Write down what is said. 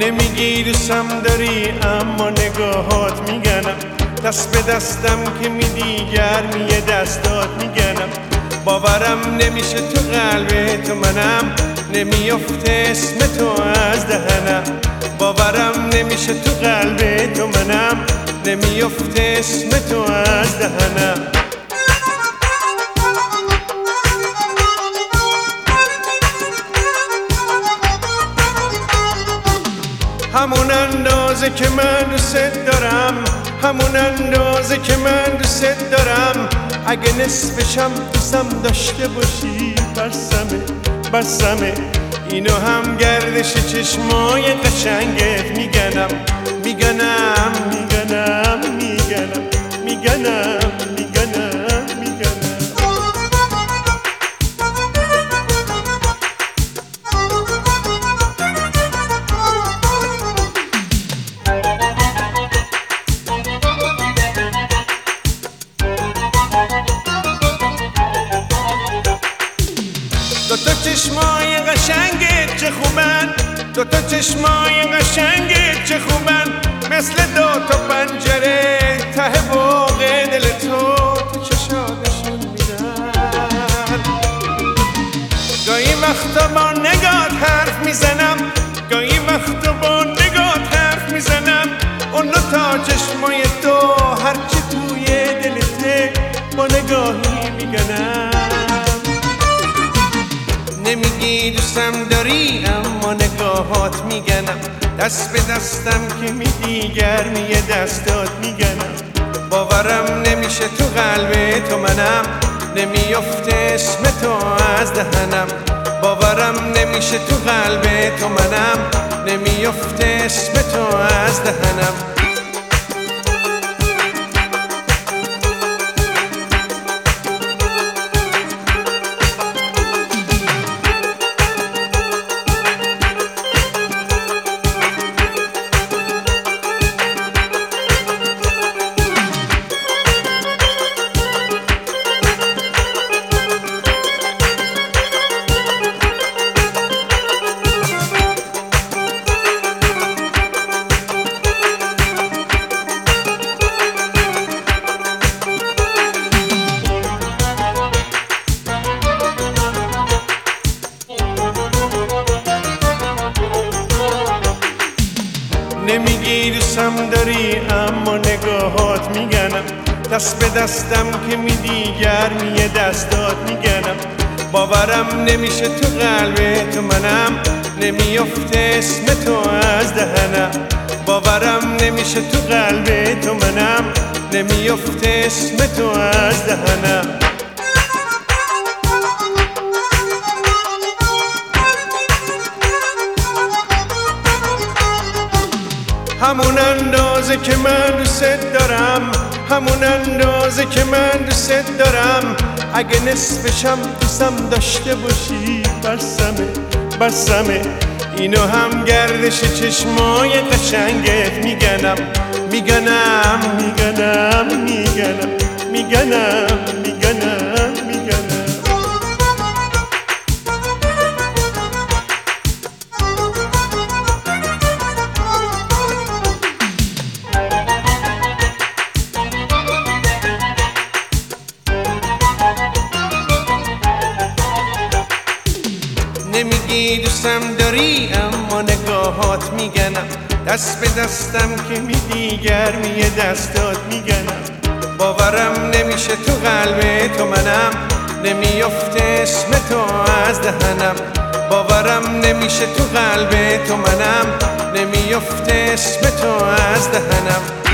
نمیگی دوستم داری اما نگاهات میگنم، دست به دستم که میدی گرمی دستات میگنم. باورم نمیشه تو قلب تو منم، نمیافته اسم تو از دهنم. باورم نمیشه تو قلب تو منم، نمیافته اسم تو از دهنم. همون اندازه که من دوست دارم، همون اندازه که من دوست دارم. اگه نصفشم دوستم داشته باشی بسمه اینو هم گردش چشمای قشنگت میگنم. دوتا چشمای قشنگت چه خوبن، دوتا چشمای قشنگت چه خوبن. مثل دوتا پنجره ته باغ دل تو چشاتشون میدن. گاهی وقتا با نگات حرف میزنم، گاهی وقتا با نگات حرف میزنم. اون دوتا چشمای تو هرچی توی دلته با نگاهی میگنم. نمیگی دوستم داری اما نگاهات میگنم، دست به دستم که میدی گرمی دستات میگنم. باورم نمیشه تو قلب تو منم، نمیافته اسم تو از دهنم. باورم نمیشه تو قلب تو منم، نمیافته اسم تو از دهنم. نمیگی دوستم داری اما نگاهات میگنم، دست به دستم که میدی گرمی دستات میگنم. باورم نمیشه تو قلب تو منم، نمیافته اسم تو از دهنم. باورم نمیشه تو قلب تو منم، نمیافته اسم تو از دهنم. همون اندازه که من دوست دارم، همون اندازه که من دوست دارم. اگه نصفشم دوستم داشته باشی بسمه اینو هم گردش چشمای قشنگت میگنم. نمیگی دوستم داری اما نگاهات میگنم، دست به دستم که میدی گرمی دستات میگنم. باورم نمیشه تو قلب تو منم، نمیافته اسم تو از دهنم. باورم نمیشه تو قلب تو منم، نمیافته اسم تو از دهنم.